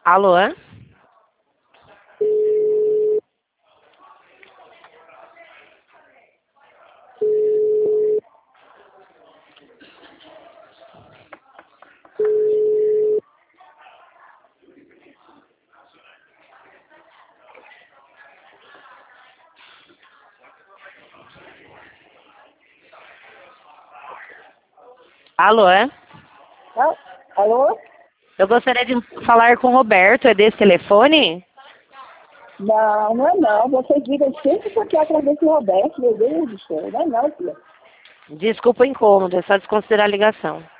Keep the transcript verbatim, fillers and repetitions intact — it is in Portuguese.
Alô? Alô? Ah, alô? Eu gostaria de falar com o Roberto, é desse telefone? Não, não é não. Vocês ligam sempre porque é atrás desse Roberto, meu Deus do céu. Não é não, filha. Desculpa o incômodo, é só desconsiderar a ligação.